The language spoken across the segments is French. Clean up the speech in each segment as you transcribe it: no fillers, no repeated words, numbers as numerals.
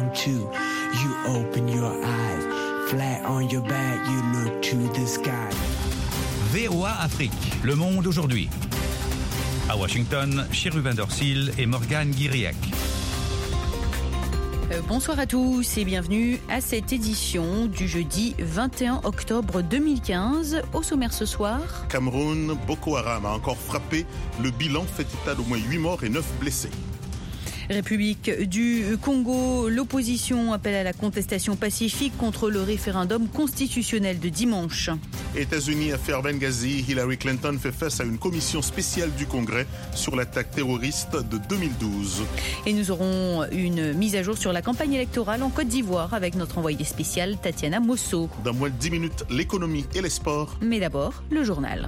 come to. You open your eyes, flat on your back, you look to the sky. VOA Afrique, le monde aujourd'hui. À Washington, Cherubin Dorsil et Morgane Guiriac. Bonsoir à tous et bienvenue à cette édition du jeudi 21 octobre 2015. Au sommaire ce soir, Cameroun, Boko Haram a encore frappé. Le bilan fait état d'au moins 8 morts et 9 blessés. République du Congo, l'opposition appelle à la contestation pacifique contre le référendum constitutionnel de dimanche. États-Unis, affaire Benghazi, Hillary Clinton fait face à une commission spéciale du Congrès sur l'attaque terroriste de 2012. Et nous aurons une mise à jour sur la campagne électorale en Côte d'Ivoire avec notre envoyée spéciale Tatiana Mosso. Dans moins de 10 minutes, l'économie et les sports. Mais d'abord, le journal.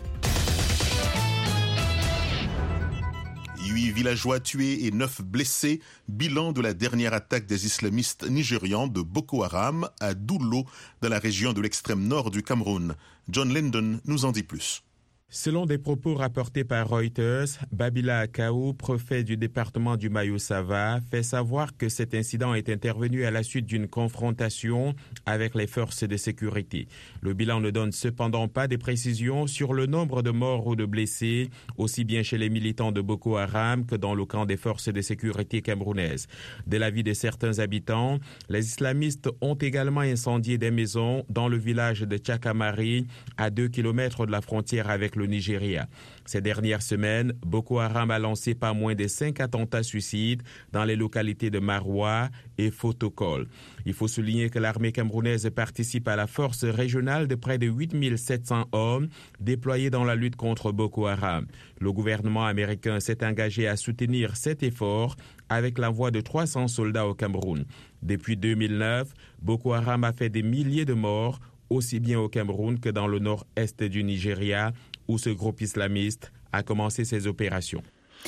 8 villageois tués et 9 blessés. Bilan de la dernière attaque des islamistes nigérians de Boko Haram à Doulo, dans la région de l'extrême nord du Cameroun. John Linden nous en dit plus. Selon des propos rapportés par Reuters, Babila Akaou, préfet du département du Mayo-Sava, fait savoir que cet incident est intervenu à la suite d'une confrontation avec les forces de sécurité. Le bilan ne donne cependant pas de précisions sur le nombre de morts ou de blessés, aussi bien chez les militants de Boko Haram que dans le camp des forces de sécurité camerounaises. De l'avis de certains habitants, les islamistes ont également incendié des maisons dans le village de Tchakamari, à 2 km de la frontière avec le Nigeria. Ces dernières semaines, Boko Haram a lancé pas moins de 5 attentats suicides dans les localités de Maroua et Fotokol. Il faut souligner que l'armée camerounaise participe à la force régionale de près de 8700 hommes déployés dans la lutte contre Boko Haram. Le gouvernement américain s'est engagé à soutenir cet effort avec l'envoi de 300 soldats au Cameroun. Depuis 2009, Boko Haram a fait des milliers de morts, aussi bien au Cameroun que dans le nord-est du Nigeria, où ce groupe islamiste a commencé ses opérations.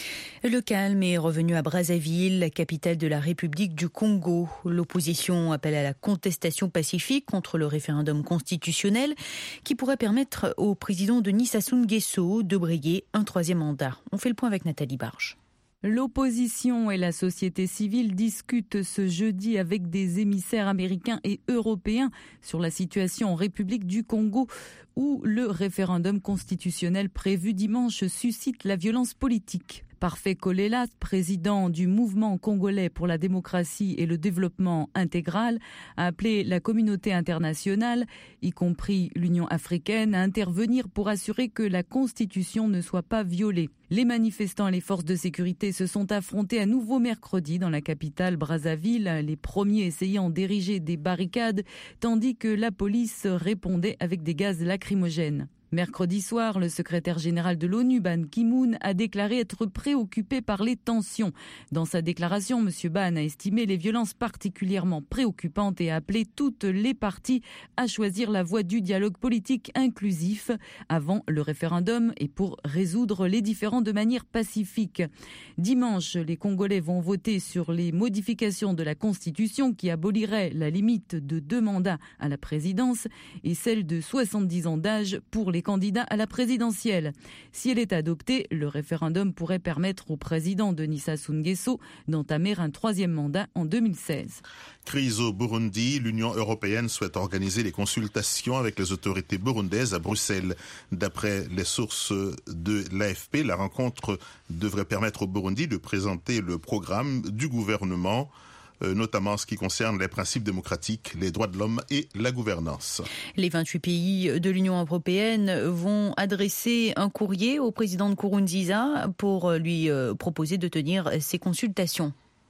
Le calme est revenu à Brazzaville, la capitale de la République du Congo. L'opposition appelle à la contestation pacifique contre le référendum constitutionnel qui pourrait permettre au président Denis Sassou Nguesso de briguer un 3e mandat. On fait le point avec Nathalie Barge. L'opposition et la société civile discutent ce jeudi avec des émissaires américains et européens sur la situation en République du Congo, où le référendum constitutionnel prévu dimanche suscite la violence politique. Parfait Kolela, président du mouvement congolais pour la démocratie et le développement intégral, a appelé la communauté internationale, y compris l'Union africaine, à intervenir pour assurer que la Constitution ne soit pas violée. Les manifestants et les forces de sécurité se sont affrontés à nouveau mercredi dans la capitale Brazzaville, les premiers essayant d'ériger des barricades, tandis que la police répondait avec des gaz lacrymogènes. Mercredi soir, le secrétaire général de l'ONU, Ban Ki-moon, a déclaré être préoccupé par les tensions. Dans sa déclaration, M. Ban a estimé les violences particulièrement préoccupantes et a appelé toutes les parties à choisir la voie du dialogue politique inclusif avant le référendum et pour résoudre les différends de manière pacifique. Dimanche, les Congolais vont voter sur les modifications de la Constitution qui aboliraient la limite de 2 mandats à la présidence et celle de 70 ans d'âge pour les candidats à la présidentielle. Si elle est adoptée, le référendum pourrait permettre au président Denis Sassou Nguesso d'entamer un 3e mandat en 2016. Crise au Burundi, l'Union européenne souhaite organiser les consultations avec les autorités burundaises à Bruxelles. D'après les sources de l'AFP, la rencontre devrait permettre au Burundi de présenter le programme du gouvernement, notamment en ce qui concerne les principes démocratiques, les droits de l'homme et la gouvernance. Les 28 pays de l'Union européenne vont adresser un courrier au président Nkurunziza pour lui proposer de tenir ces consultations.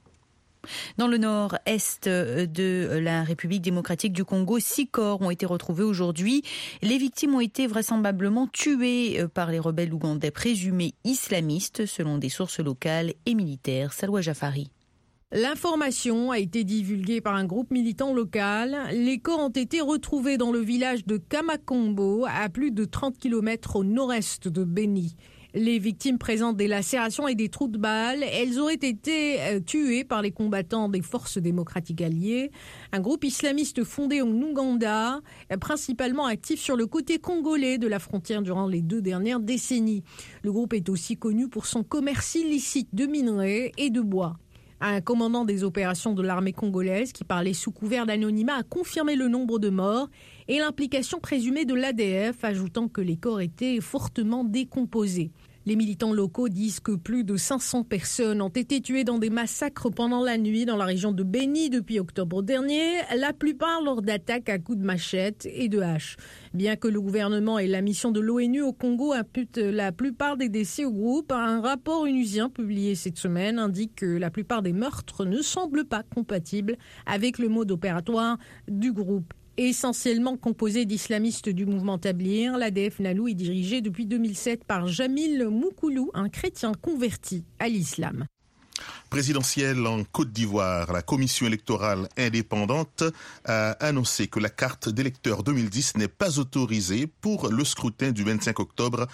Dans le nord-est de la République démocratique du Congo, 6 corps ont été retrouvés aujourd'hui. Les victimes ont été vraisemblablement tuées par les rebelles ougandais présumés islamistes, selon des sources locales et militaires. Salwa Jafari. L'information a été divulguée par un groupe militant local. Les corps ont été retrouvés dans le village de Kamakombo, à plus de 30 km au nord-est de Beni. Les victimes présentent des lacérations et des trous de balles. Elles auraient été tuées par les combattants des forces démocratiques alliées, un groupe islamiste fondé en Ouganda, principalement actif sur le côté congolais de la frontière durant les 2 dernières décennies. Le groupe est aussi connu pour son commerce illicite de minerais et de bois. Un commandant des opérations de l'armée congolaise qui parlait sous couvert d'anonymat a confirmé le nombre de morts et l'implication présumée de l'ADF, ajoutant que les corps étaient fortement décomposés. Les militants locaux disent que plus de 500 personnes ont été tuées dans des massacres pendant la nuit dans la région de Beni depuis octobre dernier, la plupart lors d'attaques à coups de machette et de hache. Bien que le gouvernement et la mission de l'ONU au Congo imputent la plupart des décès au groupe, un rapport onusien publié cette semaine indique que la plupart des meurtres ne semblent pas compatibles avec le mode opératoire du groupe. Essentiellement composé d'islamistes du mouvement Tablir, l'ADF Nalou est dirigé depuis 2007 par Jamil Moukoulou, un chrétien converti à l'islam. Présidentielle en Côte d'Ivoire, la commission électorale indépendante a annoncé que la carte d'électeur 2010 n'est pas autorisée pour le scrutin du 25 octobre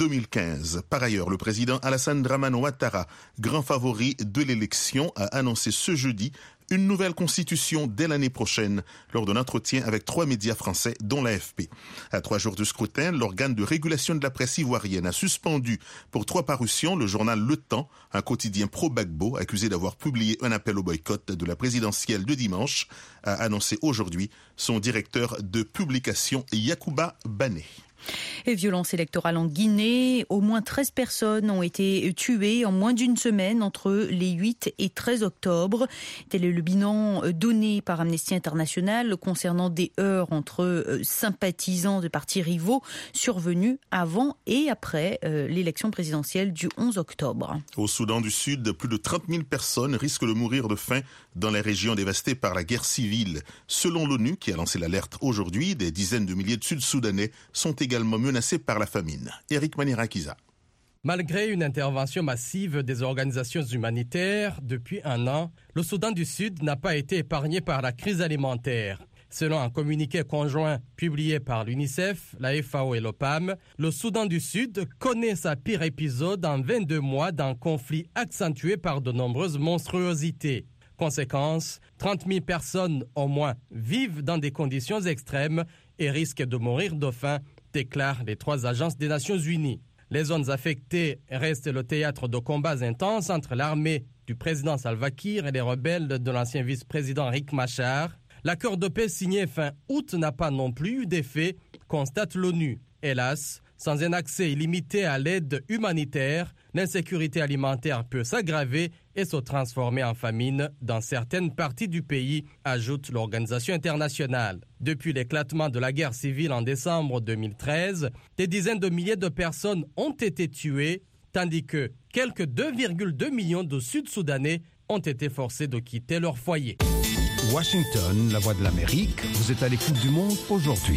2015. Par ailleurs, le président Alassane Dramane Ouattara, grand favori de l'élection, a annoncé ce jeudi une nouvelle constitution dès l'année prochaine lors d'un entretien avec 3 médias français, dont l'AFP. À 3 jours du scrutin, l'organe de régulation de la presse ivoirienne a suspendu pour 3 parutions le journal Le Temps, un quotidien pro-Gbagbo, accusé d'avoir publié un appel au boycott de la présidentielle de dimanche, a annoncé aujourd'hui son directeur de publication Yacouba Bané. Et violence électorale en Guinée, au moins 13 personnes ont été tuées en moins d'une semaine entre les 8 et 13 octobre. Tel est le bilan donné par Amnesty International concernant des heurts entre sympathisants de partis rivaux survenus avant et après l'élection présidentielle du 11 octobre. Au Soudan du Sud, plus de 30 000 personnes risquent de mourir de faim dans les régions dévastées par la guerre civile. Selon l'ONU, qui a lancé l'alerte aujourd'hui, des dizaines de milliers de Sud-Soudanais sont également menacés par la famine. Eric Manirakiza. Malgré une intervention massive des organisations humanitaires depuis un an, le Soudan du Sud n'a pas été épargné par la crise alimentaire. Selon un communiqué conjoint publié par l'UNICEF, la FAO et l'OPAM, le Soudan du Sud connaît sa pire épisode en 22 mois d'un conflit accentué par de nombreuses monstruosités. Conséquence, 30 000 personnes au moins vivent dans des conditions extrêmes et risquent de mourir de faim, déclarent les 3 agences des Nations Unies. Les zones affectées restent le théâtre de combats intenses entre l'armée du président Salva Kiir et les rebelles de l'ancien vice-président Riek Machar. L'accord de paix signé fin août n'a pas non plus eu d'effet, constate l'ONU. Hélas, sans un accès illimité à l'aide humanitaire, l'insécurité alimentaire peut s'aggraver et se transformer en famine dans certaines parties du pays, ajoute l'organisation internationale. Depuis l'éclatement de la guerre civile en décembre 2013, des dizaines de milliers de personnes ont été tuées, tandis que quelques 2,2 millions de Sud-Soudanais ont été forcés de quitter leur foyer. Washington, la voix de l'Amérique, vous êtes à l'écoute du monde aujourd'hui.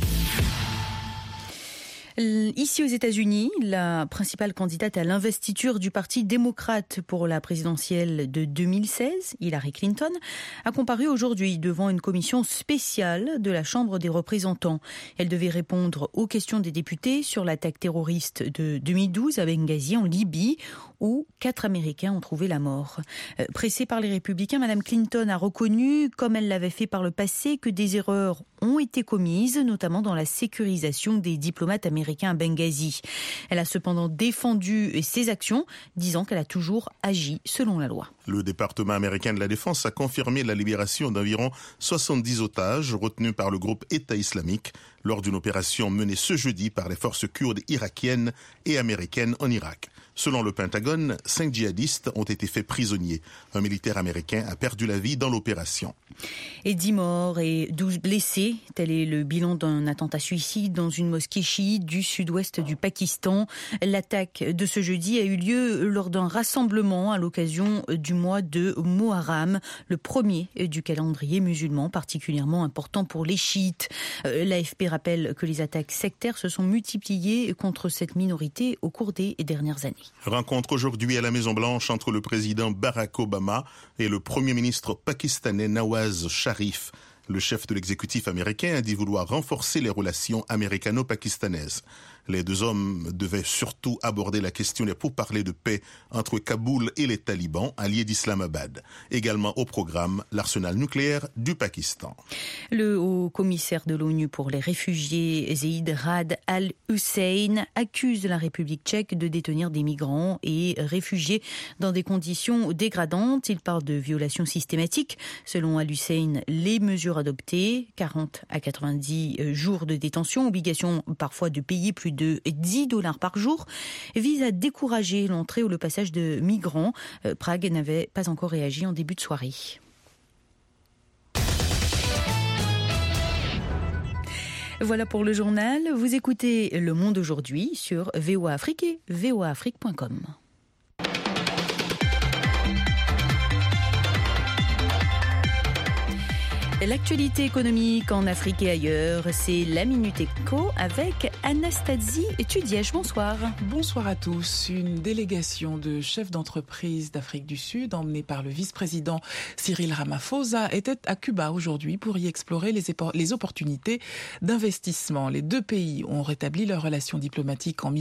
Ici aux États-Unis, la principale candidate à l'investiture du Parti démocrate pour la présidentielle de 2016, Hillary Clinton, a comparu aujourd'hui devant une commission spéciale de la Chambre des représentants. Elle devait répondre aux questions des députés sur l'attaque terroriste de 2012 à Benghazi en Libye, où 4 Américains ont trouvé la mort. Pressée par les Républicains, Mme Clinton a reconnu, comme elle l'avait fait par le passé, que des erreurs ont été commises, notamment dans la sécurisation des diplomates américains à Benghazi. Elle a cependant défendu ses actions, disant qu'elle a toujours agi selon la loi. Le département américain de la Défense a confirmé la libération d'environ 70 otages retenus par le groupe État islamique lors d'une opération menée ce jeudi par les forces kurdes irakiennes et américaines en Irak. Selon le Pentagone, 5 djihadistes ont été faits prisonniers. Un militaire américain a perdu la vie dans l'opération. Et 10 morts et 12 blessés, tel est le bilan d'un attentat suicide dans une mosquée chiite du sud-ouest du Pakistan. L'attaque de ce jeudi a eu lieu lors d'un rassemblement à l'occasion du mois de Muharram, le premier du calendrier musulman, particulièrement important pour les chiites. L'AFP rappelle que les attaques sectaires se sont multipliées contre cette minorité au cours des dernières années. Rencontre aujourd'hui à la Maison-Blanche entre le président Barack Obama et le premier ministre pakistanais Nawaz Sharif. Le chef de l'exécutif américain a dit vouloir renforcer les relations américano-pakistanaises. Les deux hommes devaient surtout aborder la question des pourparlers de paix entre Kaboul et les talibans, alliés d'Islamabad. Également au programme, l'arsenal nucléaire du Pakistan. Le haut-commissaire de l'ONU pour les réfugiés, Zeid Ra'ad al-Hussein, accuse la République tchèque de détenir des migrants et réfugiés dans des conditions dégradantes. Il parle de violations systématiques. Selon al-Hussein, les mesures adoptées, 40 à 90 jours de détention, obligation parfois de payer plus de $10 par jour, visent à décourager l'entrée ou le passage de migrants. Prague n'avait pas encore réagi en début de soirée. Voilà pour le journal. Vous écoutez Le Monde aujourd'hui sur VOA Afrique et voaafrique.com. L'actualité économique en Afrique et ailleurs, c'est la Minute Éco avec Anastasie Tudièche. Bonsoir. Bonsoir à tous. Une délégation de chefs d'entreprise d'Afrique du Sud, emmenée par le vice-président Cyril Ramaphosa, était à Cuba aujourd'hui pour y explorer les opportunités d'investissement. Les deux pays ont rétabli leurs relations diplomatiques en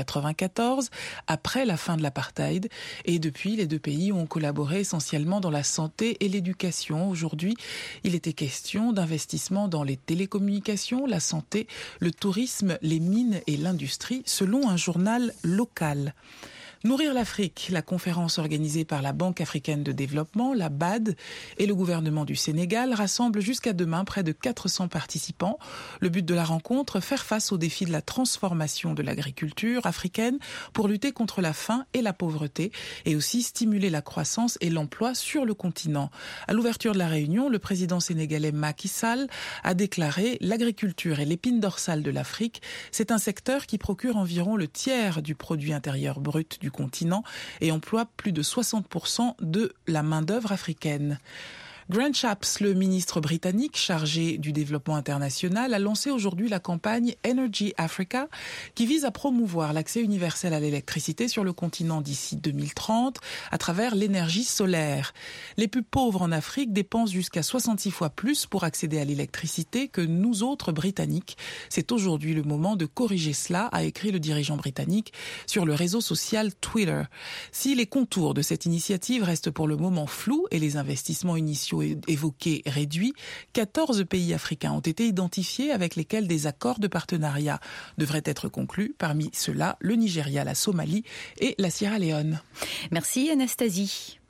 1994, après la fin de l'apartheid. Et depuis, les deux pays ont collaboré essentiellement dans la santé et l'éducation. Aujourd'hui, il était question d'investissement dans les télécommunications, la santé, le tourisme, les mines et l'industrie, selon un journal local. Nourrir l'Afrique, la conférence organisée par la Banque africaine de développement, la BAD, et le gouvernement du Sénégal rassemble jusqu'à demain près de 400 participants. Le but de la rencontre, faire face aux défis de la transformation de l'agriculture africaine pour lutter contre la faim et la pauvreté et aussi stimuler la croissance et l'emploi sur le continent. À l'ouverture de la réunion, le président sénégalais Macky Sall a déclaré « L'agriculture est l'épine dorsale de l'Afrique. C'est un secteur qui procure environ le tiers du produit intérieur brut du continent et emploie plus de 60% de la main-d'œuvre africaine. Grant Shapps, le ministre britannique chargé du développement international, a lancé aujourd'hui la campagne Energy Africa qui vise à promouvoir l'accès universel à l'électricité sur le continent d'ici 2030 à travers l'énergie solaire. Les plus pauvres en Afrique dépensent jusqu'à 66 fois plus pour accéder à l'électricité que nous autres Britanniques. C'est aujourd'hui le moment de corriger cela, a écrit le dirigeant britannique sur le réseau social Twitter. Si les contours de cette initiative restent pour le moment flous et les investissements initiaux évoqués réduits, 14 pays africains ont été identifiés avec lesquels des accords de partenariat devraient être conclus. Parmi ceux-là, le Nigeria, la Somalie et la Sierra Leone. Merci Anastasie.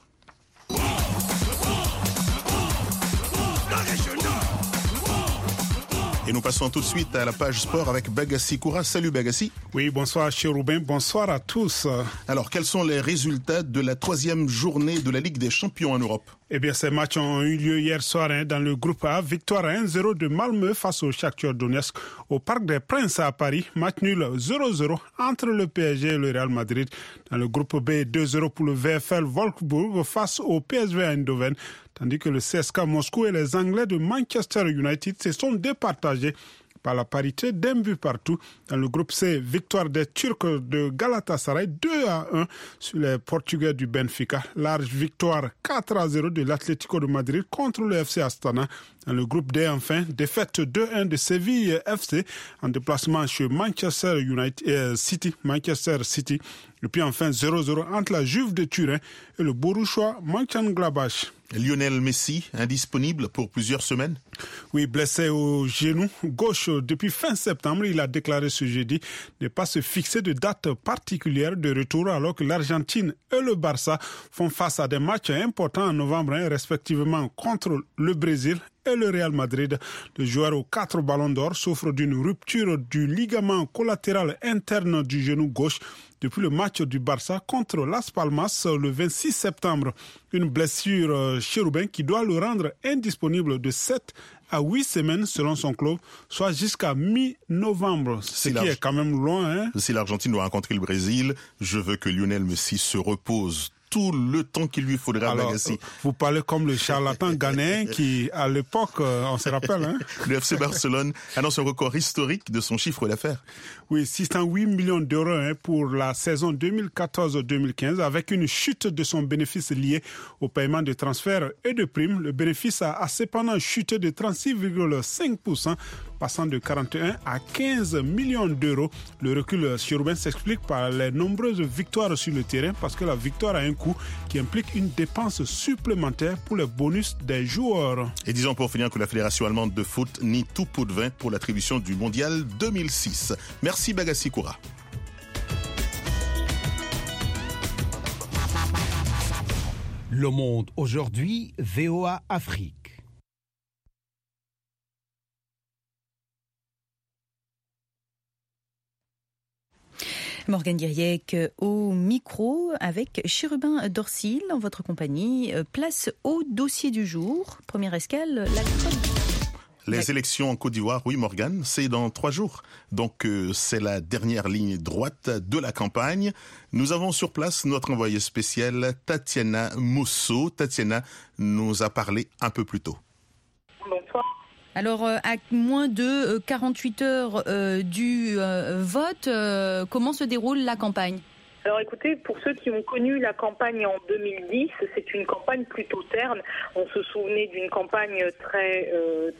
Et nous passons tout de suite à la page sport avec Bagassi Koura. Salut Bagassi. Oui, bonsoir Chérubin, bonsoir à tous. Alors, quels sont les résultats de la 3e journée de la Ligue des Champions en Europe ? Eh bien, ces matchs ont eu lieu hier soir dans le groupe A. Victoire 1-0 de Malmö face au Shakhtar Donetsk au Parc des Princes à Paris. Match nul 0-0 entre le PSG et le Real Madrid. Dans le groupe B, 2-0 pour le VfL Wolfsburg face au PSV Eindhoven. Tandis que le CSKA Moscou et les Anglais de Manchester United se sont départagés par la parité d'un but partout. Dans le groupe C, victoire des Turcs de Galatasaray 2-1 sur les Portugais du Benfica. Large victoire 4-0 de l'Atlético de Madrid contre le FC Astana. Dans le groupe D, enfin, défaite 2-1 de Séville FC en déplacement chez Manchester City. Et puis enfin 0-0 entre la Juve de Turin et le Borussia Mönchengladbach. Lionel Messi, indisponible pour plusieurs semaines ? Oui, blessé au genou gauche depuis fin septembre, il a déclaré ce jeudi ne pas se fixer de date particulière de retour alors que l'Argentine et le Barça font face à des matchs importants en novembre, respectivement contre le Brésil et le Real Madrid. Le joueur aux 4 ballons d'or souffre d'une rupture du ligament collatéral interne du genou gauche depuis le match du Barça contre Las Palmas le 26 septembre. Une blessure chérubin qui doit le rendre indisponible de 7 à 8 semaines selon son club, soit jusqu'à mi-novembre, ce qui est quand même loin. Si l'Argentine doit rencontrer le Brésil, je veux que Lionel Messi se repose tout le temps qu'il lui faudra. Alors, vous parlez comme le charlatan ghanéen qui, à l'époque, on se rappelle. Le FC Barcelone annonce un record historique de son chiffre d'affaires. Oui, 608 millions d'euros pour la saison 2014-2015, avec une chute de son bénéfice lié au paiement de transferts et de primes. Le bénéfice a cependant chuté de 36,5% passant de 41 à 15 millions d'euros. Le recul chérubin s'explique par les nombreuses victoires sur le terrain parce que la victoire a un coût qui implique une dépense supplémentaire pour les bonus des joueurs. Et disons pour finir que la Fédération allemande de foot nie tout pot de vin pour l'attribution du Mondial 2006. Merci Bagassi Koura. Le Monde aujourd'hui, VOA Afrique. Morgane Guiriec au micro avec Chérubin Dorsil en votre compagnie. Place au dossier du jour. Première escale, la Les élections en Côte d'Ivoire, oui Morgane, c'est dans 3 jours. Donc c'est la dernière ligne droite de la campagne. Nous avons sur place notre envoyée spéciale Tatiana Mousseau. Tatiana nous a parlé un peu plus tôt. Bonsoir. Alors, à moins de 48 heures du vote, comment se déroule la campagne ? Alors écoutez, pour ceux qui ont connu la campagne en 2010, c'est une campagne plutôt terne. On se souvenait d'une campagne très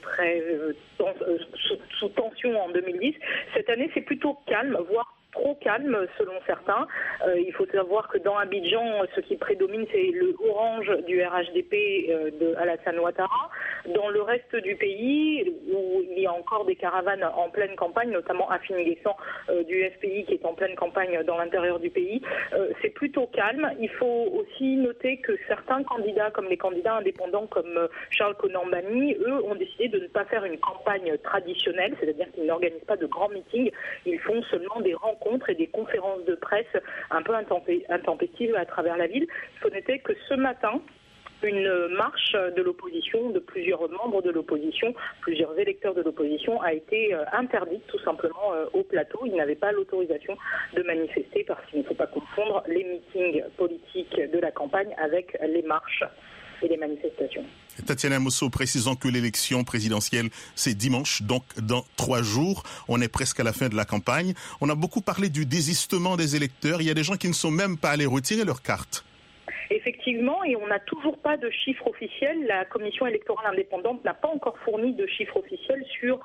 sous tension en 2010. Cette année, c'est plutôt calme, voire trop calme selon certains. Il faut savoir que dans Abidjan, ce qui prédomine, c'est le orange du RHDP de Alassane Ouattara. Dans le reste du pays, où il y a encore des caravanes en pleine campagne, notamment Afine Guessant du FPI qui est en pleine campagne dans l'intérieur du pays, c'est plutôt calme. Il faut aussi noter que certains candidats, comme les candidats indépendants comme Charles Konan-Banny, eux ont décidé de ne pas faire une campagne traditionnelle, c'est-à-dire qu'ils n'organisent pas de grands meetings, ils font seulement des rencontres et des conférences de presse un peu intempestives à travers la ville. Il faut noter que ce matin, une marche de l'opposition, de plusieurs membres de l'opposition, plusieurs électeurs de l'opposition, a été interdite tout simplement au plateau. Ils n'avaient pas l'autorisation de manifester parce qu'il ne faut pas confondre les meetings politiques de la campagne avec les marches et les manifestations. Tatiana Mousseau, précisons que l'élection présidentielle, c'est dimanche, donc dans 3 jours. On est presque à la fin de la campagne. On a beaucoup parlé du désistement des électeurs. Il y a des gens qui ne sont même pas allés retirer leurs cartes. Effectivement, et on n'a toujours pas de chiffres officiels. La commission électorale indépendante n'a pas encore fourni de chiffres officiels sur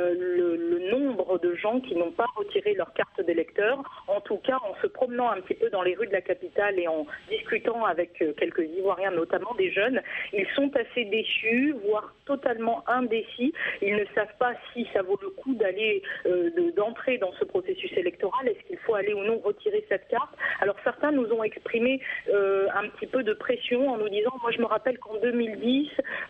le nombre de gens qui n'ont pas retiré leur carte d'électeur. En tout cas, en se promenant un petit peu dans les rues de la capitale et en discutant avec quelques Ivoiriens, notamment des jeunes, ils sont assez déçus, voire totalement indécis. Ils ne savent pas si ça vaut le coup d'entrer dans ce processus électoral. Est-ce qu'il faut aller ou non retirer cette carte ? Alors certains nous ont exprimé un petit peu de pression en nous disant, moi je me rappelle qu'en 2010,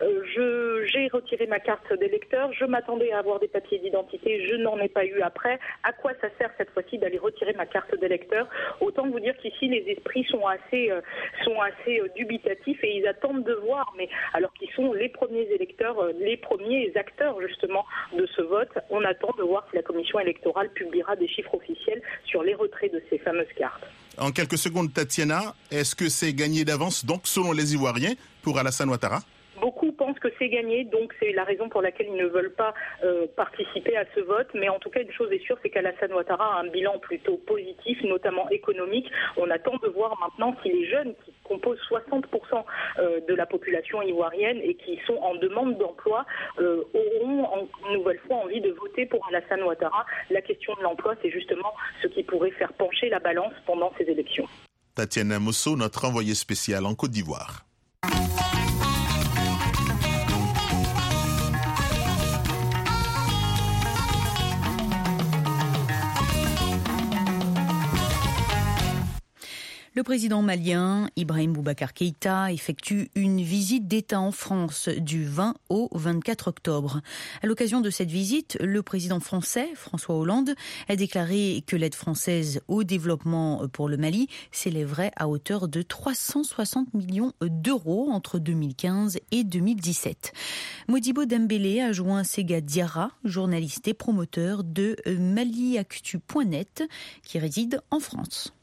j'ai retiré ma carte d'électeur, je m'attendais à avoir des papiers d'identité, je n'en ai pas eu après. À quoi ça sert cette fois-ci d'aller retirer ma carte d'électeur ? Autant vous dire qu'ici les esprits sont assez dubitatifs et ils attendent de voir, mais alors qu'ils sont les premiers électeurs, les premiers acteurs justement de ce vote, on attend de voir si la commission électorale publiera des chiffres officiels sur les retraits de ces fameuses cartes. En quelques secondes, Tatiana, est-ce que c'est gagné d'avance, donc selon les Ivoiriens, pour Alassane Ouattara ? Beaucoup pensent que c'est gagné, donc c'est la raison pour laquelle ils ne veulent pas participer à ce vote. Mais en tout cas, une chose est sûre, c'est qu'Alassane Ouattara a un bilan plutôt positif, notamment économique. On attend de voir maintenant si les jeunes, qui composent 60% de la population ivoirienne et qui sont en demande d'emploi, auront une nouvelle fois envie de voter pour Alassane Ouattara. La question de l'emploi, c'est justement ce qui pourrait faire pencher la balance pendant ces élections. Tatiana Mousseau, notre envoyée spéciale en Côte d'Ivoire. Le président malien Ibrahim Boubacar Keïta effectue une visite d'État en France du 20 au 24 octobre. À l'occasion de cette visite, le président français, François Hollande, a déclaré que l'aide française au développement pour le Mali s'élèverait à hauteur de 360 millions d'euros entre 2015 et 2017. Modibo Dembélé a joint Sega Diarra, journaliste et promoteur de maliactu.net, qui réside en France.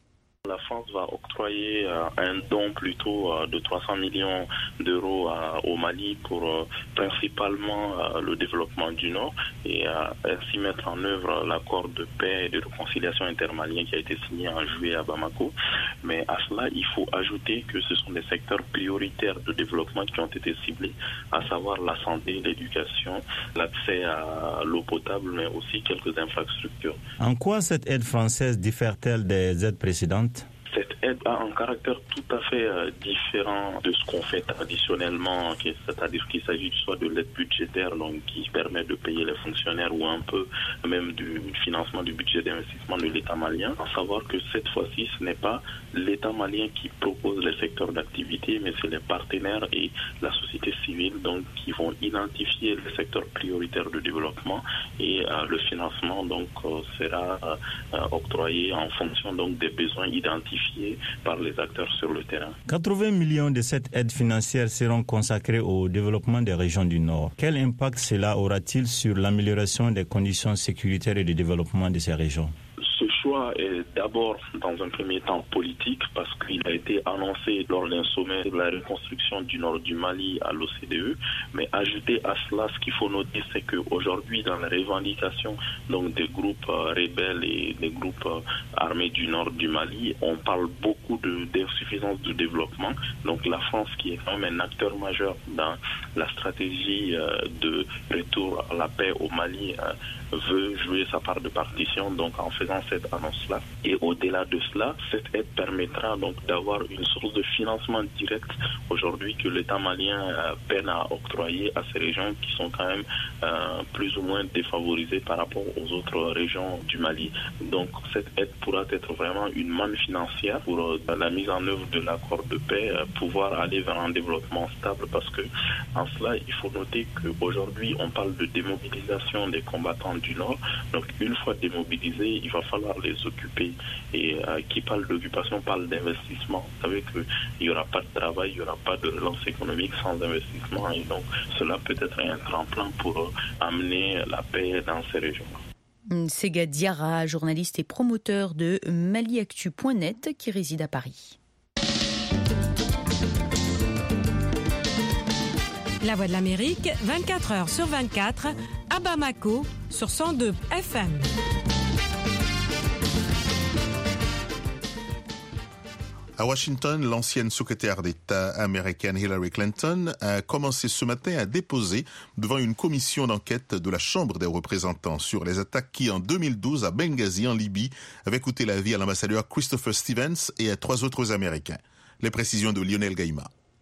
La France va octroyer un don plutôt de 300 millions d'euros au Mali pour principalement le développement du Nord et ainsi mettre en œuvre l'accord de paix et de réconciliation intermalien qui a été signé en juillet à Bamako. Mais à cela, il faut ajouter que ce sont des secteurs prioritaires de développement qui ont été ciblés, à savoir la santé, l'éducation, l'accès à l'eau potable, mais aussi quelques infrastructures. En quoi cette aide française diffère-t-elle des aides précédentes ? Cette aide a un caractère tout à fait différent de ce qu'on fait traditionnellement, c'est-à-dire qu'il s'agit soit de l'aide budgétaire donc, qui permet de payer les fonctionnaires ou un peu même du financement du budget d'investissement de l'État malien. À savoir que cette fois-ci, ce n'est pas l'État malien qui propose les secteurs d'activité, mais c'est les partenaires et la société civile donc, qui vont identifier les secteurs prioritaires de développement et le financement donc, sera octroyé en fonction donc, des besoins identifiés par les acteurs sur le terrain. 80 millions de cette aide financière seront consacrés au développement des régions du Nord. Quel impact cela aura-t-il sur l'amélioration des conditions sécuritaires et de développement de ces régions ? Ce choix est d'abord, dans un premier temps, politique parce qu'il a été annoncé lors d'un sommet de la reconstruction du nord du Mali à l'OCDE. Mais ajouter à cela, ce qu'il faut noter, c'est qu'aujourd'hui, dans les revendications donc, des groupes rebelles et des groupes armés du nord du Mali, on parle beaucoup d'insuffisance de développement. Donc la France, qui est quand même un acteur majeur dans la stratégie de retour à la paix au Mali, veut jouer sa part de partition donc en faisant cette annonce-là. Et au-delà de cela, cette aide permettra donc d'avoir une source de financement direct aujourd'hui que l'État malien peine à octroyer à ces régions qui sont quand même plus ou moins défavorisées par rapport aux autres régions du Mali. Donc cette aide pourra être vraiment une manne financière pour la mise en œuvre de l'accord de paix, pouvoir aller vers un développement stable parce que en cela, il faut noter qu'aujourd'hui, on parle de démobilisation des combattants du Nord. Donc une fois démobilisés, il va falloir les occuper. Et qui parle d'occupation parle d'investissement. Vous savez qu'il n'y aura pas de travail, il n'y aura pas de relance économique sans investissement. Et donc cela peut être un tremplin pour amener la paix dans ces régions. Sega Diarra, journaliste et promoteur de maliactu.net qui réside à Paris. La Voix de l'Amérique, 24 heures sur 24, à Bamako, sur 102 FM. À Washington, l'ancienne secrétaire d'État américaine Hillary Clinton a commencé ce matin à déposer devant une commission d'enquête de la Chambre des représentants sur les attaques qui, en 2012, à Benghazi, en Libye, avaient coûté la vie à l'ambassadeur Christopher Stevens et à 3 autres Américains. Les précisions de Lionel Gaïma.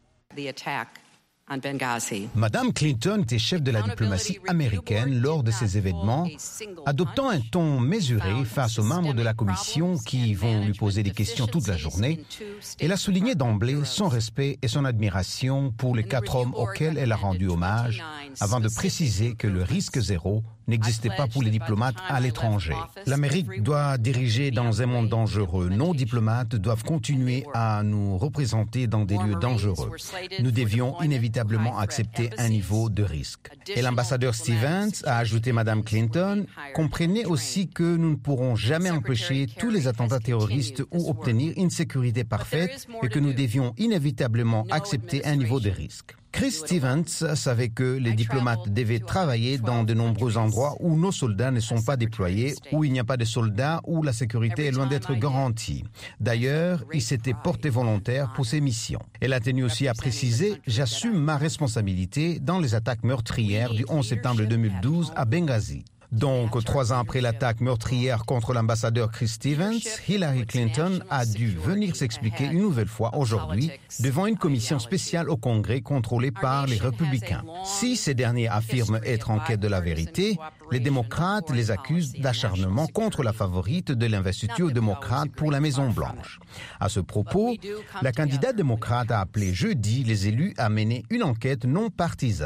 Madame Clinton était chef de la diplomatie américaine lors de ces événements, adoptant un ton mesuré face aux membres de la commission qui vont lui poser des questions toute la journée. Elle a souligné d'emblée son respect et son admiration pour les 4 hommes auxquels elle a rendu hommage, avant de préciser que le risque zéro n'existait pas pour les diplomates à l'étranger. L'Amérique doit diriger dans un monde dangereux. Nos diplomates doivent continuer à nous représenter dans des lieux dangereux. Nous devions inévitablement accepter un niveau de risque. Et l'ambassadeur Stevens a ajouté, Madame Clinton, comprenez aussi que nous ne pourrons jamais empêcher tous les attentats terroristes ou obtenir une sécurité parfaite et que nous devions inévitablement accepter un niveau de risque. Chris Stevens savait que les diplomates devaient travailler dans de nombreux endroits où nos soldats ne sont pas déployés, où il n'y a pas de soldats, où la sécurité est loin d'être garantie. D'ailleurs, il s'était porté volontaire pour ces missions. Elle a tenu aussi à préciser « J'assume ma responsabilité dans les attaques meurtrières du 11 septembre 2012 à Benghazi ». Donc, 3 ans après l'attaque meurtrière contre l'ambassadeur Chris Stevens, Hillary Clinton a dû venir s'expliquer une nouvelle fois aujourd'hui devant une commission spéciale au Congrès contrôlée par les républicains. Si ces derniers affirment être en quête de la vérité, les démocrates les accusent d'acharnement contre la favorite de l'investiture démocrate pour la Maison-Blanche. À ce propos, la candidate démocrate a appelé jeudi les élus à mener une enquête non partisane.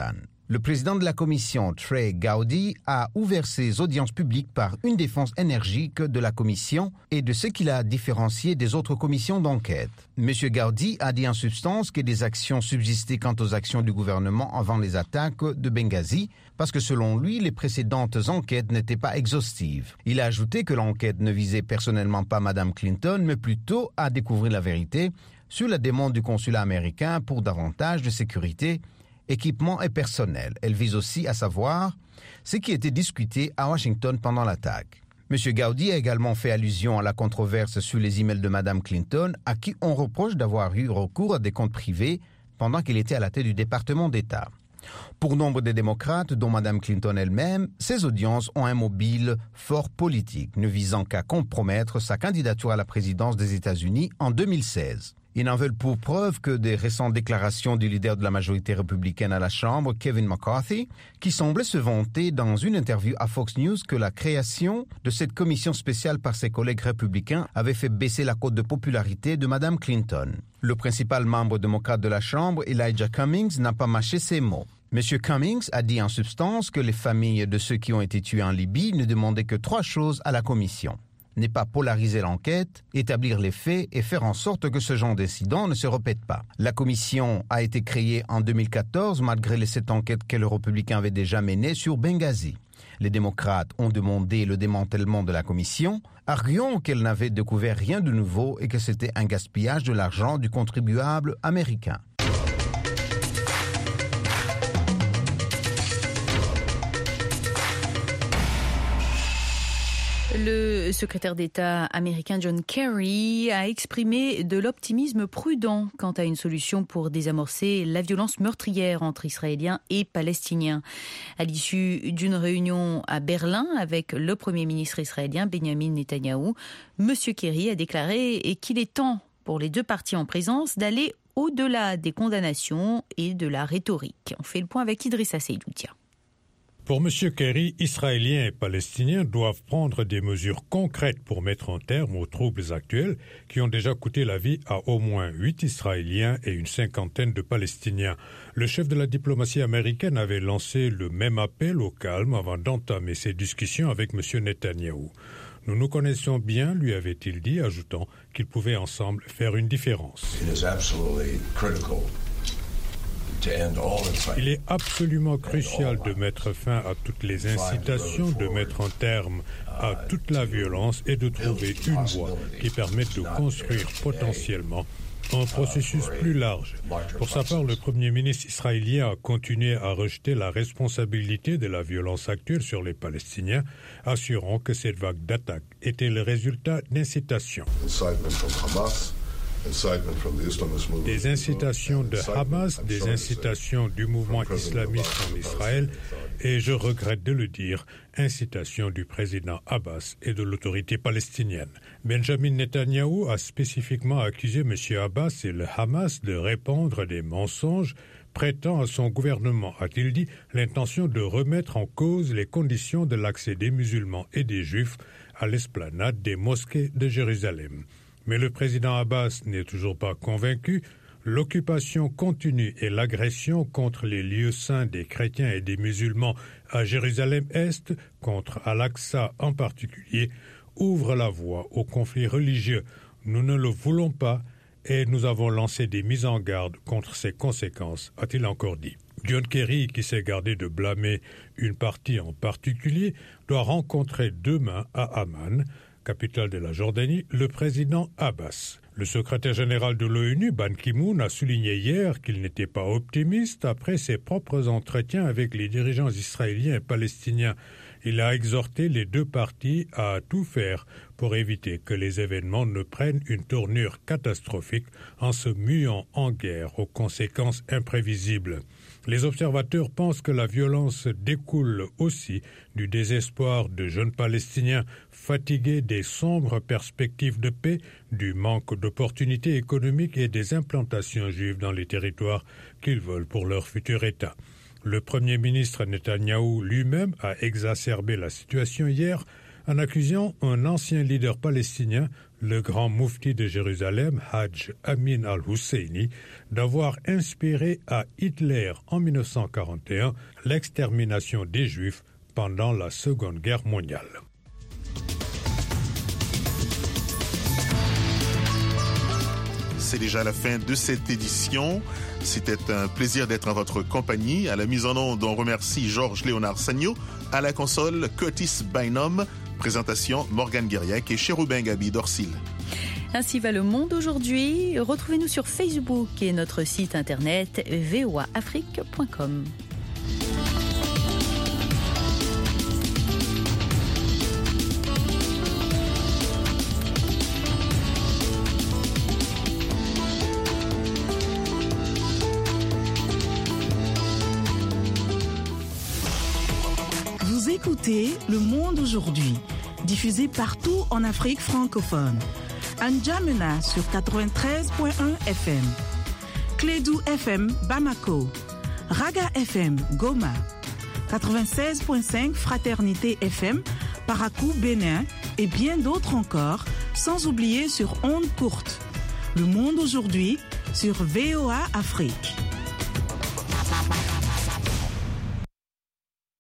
Le président de la commission, Trey Gowdy, a ouvert ses audiences publiques par une défense énergique de la commission et de ce qu'il a différencié des autres commissions d'enquête. M. Gowdy a dit en substance que des actions subsistaient quant aux actions du gouvernement avant les attaques de Benghazi, parce que selon lui, les précédentes enquêtes n'étaient pas exhaustives. Il a ajouté que l'enquête ne visait personnellement pas Mme Clinton, mais plutôt à découvrir la vérité sur la demande du consulat américain pour davantage de sécurité, équipement et personnel. Elle vise aussi à savoir ce qui était discuté à Washington pendant l'attaque. M. Gowdy a également fait allusion à la controverse sur les emails de Mme Clinton, à qui on reproche d'avoir eu recours à des comptes privés pendant qu'il était à la tête du département d'État. Pour nombre des démocrates, dont Mme Clinton elle-même, ces audiences ont un mobile fort politique, ne visant qu'à compromettre sa candidature à la présidence des États-Unis en 2016. Ils n'en veulent pour preuve que des récentes déclarations du leader de la majorité républicaine à la Chambre, Kevin McCarthy, qui semblait se vanter dans une interview à Fox News que la création de cette commission spéciale par ses collègues républicains avait fait baisser la cote de popularité de Mme Clinton. Le principal membre démocrate de la Chambre, Elijah Cummings, n'a pas mâché ses mots. M. Cummings a dit en substance que les familles de ceux qui ont été tués en Libye ne demandaient que 3 choses à la commission. Ne pas polariser l'enquête, établir les faits et faire en sorte que ce genre d'incident ne se répète pas. La commission a été créée en 2014 malgré les 7 enquêtes que les républicains avaient déjà menées sur Benghazi. Les démocrates ont demandé le démantèlement de la commission, arguant qu'elle n'avait découvert rien de nouveau et que c'était un gaspillage de l'argent du contribuable américain. Le secrétaire d'État américain John Kerry a exprimé de l'optimisme prudent quant à une solution pour désamorcer la violence meurtrière entre Israéliens et Palestiniens. À l'issue d'une réunion à Berlin avec le Premier ministre israélien Benjamin Netanyahou, M. Kerry a déclaré qu'il est temps pour les 2 parties en présence d'aller au-delà des condamnations et de la rhétorique. On fait le point avec Idrissa Seydoutia. Pour M. Kerry, Israéliens et Palestiniens doivent prendre des mesures concrètes pour mettre un terme aux troubles actuels qui ont déjà coûté la vie à au moins 8 Israéliens et une 50aine de Palestiniens. Le chef de la diplomatie américaine avait lancé le même appel au calme avant d'entamer ses discussions avec M. Netanyahou. Nous nous connaissons bien, lui avait-il dit, ajoutant qu'ils pouvaient ensemble faire une différence. Il est absolument crucial de mettre fin à toutes les incitations, de mettre un terme à toute la violence et de trouver une voie qui permette de construire potentiellement un processus plus large. Pour sa part, le Premier ministre israélien a continué à rejeter la responsabilité de la violence actuelle sur les Palestiniens, assurant que cette vague d'attaques était le résultat d'incitations. Des incitations de Hamas, des incitations du mouvement islamiste en Israël et, je regrette de le dire, incitations du président Abbas et de l'autorité palestinienne. Benjamin Netanyahou a spécifiquement accusé M. Abbas et le Hamas de répandre des mensonges, prêtant à son gouvernement, a-t-il dit, l'intention de remettre en cause les conditions de l'accès des musulmans et des juifs à l'esplanade des mosquées de Jérusalem. Mais le président Abbas n'est toujours pas convaincu. L'occupation continue et l'agression contre les lieux saints des chrétiens et des musulmans à Jérusalem-Est, contre Al-Aqsa en particulier, ouvre la voie au conflit religieux. Nous ne le voulons pas et nous avons lancé des mises en garde contre ses conséquences, a-t-il encore dit. John Kerry, qui s'est gardé de blâmer une partie en particulier, doit rencontrer demain à Amman, capitale de la Jordanie, le président Abbas. Le secrétaire général de l'ONU, Ban Ki-moon, a souligné hier qu'il n'était pas optimiste après ses propres entretiens avec les dirigeants israéliens et palestiniens. Il a exhorté les 2 parties à tout faire pour éviter que les événements ne prennent une tournure catastrophique en se muant en guerre aux conséquences imprévisibles. Les observateurs pensent que la violence découle aussi du désespoir de jeunes Palestiniens fatigués des sombres perspectives de paix, du manque d'opportunités économiques et des implantations juives dans les territoires qu'ils veulent pour leur futur État. Le Premier ministre Netanyahou lui-même a exacerbé la situation hier en accusant un ancien leader palestinien, le grand moufti de Jérusalem, Hajj Amin al-Husseini, d'avoir inspiré à Hitler en 1941 l'extermination des Juifs pendant la Seconde Guerre mondiale. C'est déjà la fin de cette édition. C'était un plaisir d'être en votre compagnie. À la mise en onde, on remercie Georges-Léonard Sagno. À la console, Curtis Bynum. Présentation, Morgane Guiriac et Chérubin Gabi Dorsil. Ainsi va le monde aujourd'hui. Retrouvez-nous sur Facebook et notre site internet voaafrique.com. Écoutez Le Monde aujourd'hui, diffusé partout en Afrique francophone. N'Djamena sur 93.1 FM, Clédou FM Bamako, Raga FM Goma, 96.5 Fraternité FM Parakou Bénin et bien d'autres encore, sans oublier sur ondes courtes. Le Monde aujourd'hui sur VOA Afrique.